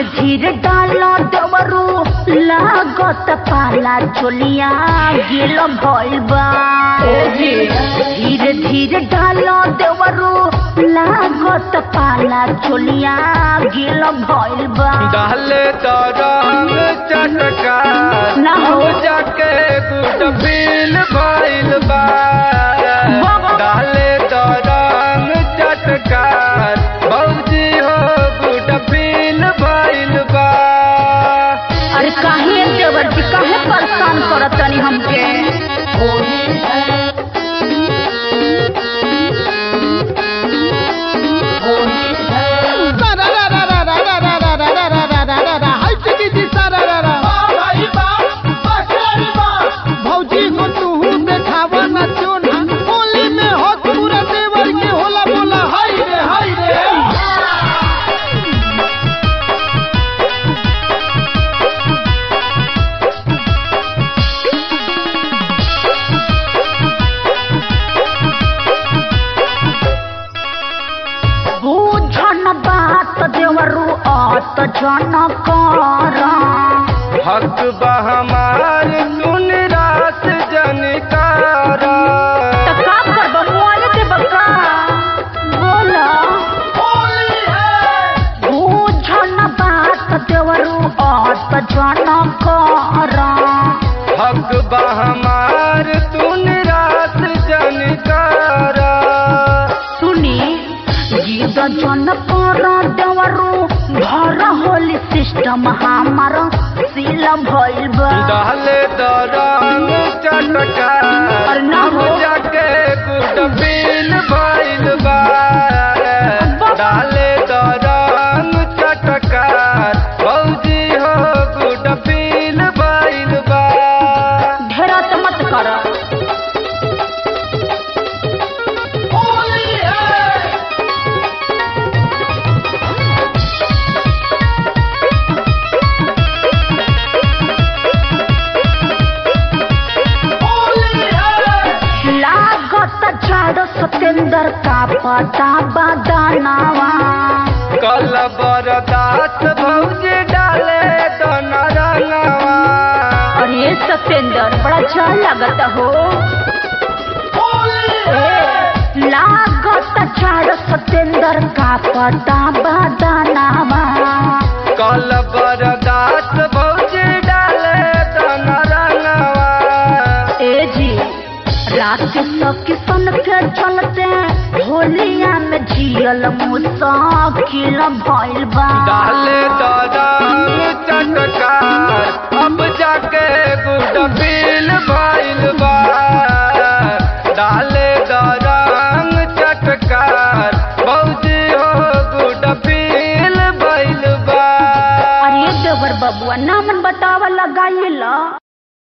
धीरे डालो देवरू लागत पाला चोलिया गिल भइल बा धीरे धीरे डालो देवरू लागत पाला चोलिया गिल भइल बा डाले तो रंग चटका ना हो जाके गुड फील भइल बा डाले तो रंग चटका भौजी हो गुड फील भइल बा। अरे काहे देवर जी काहे परेशान करत तनी हमके भौजी को तू देखावा ना चोना होली में हो पूरा देवर के होला बोला हाय रे हाय रे। बुझन बात देवरू अत जन कर हक बा हमार सुन रात जनकार त का करब मोल देब का बोला बुझन बात देवरू अत जन कर हक बा हमार सुन रात जनकार सुनी गीत जन कर देवरू घर होली सिस्टम हमार सील भइल बा डाले तो रंग चटका और ना हो जाके गुड फील भइल बा डाले तो रंग चटका भौजी हो गुड फील भइल बा। ढेरत मत कर लागत झाड़ सतेंद्र का पता बदानावा कल बरदास भौजी डाले तो रंगवा अरे सतेंद्र बड़ा अच्छा लागत हो लागत झाड़ सतेंद्र का पता बदानावा कल बरदास भौजी डाले तो रंगवा ए जी रात सब किसन के चलते होलिया में जियल मुसाकिल भइल बा डाले तो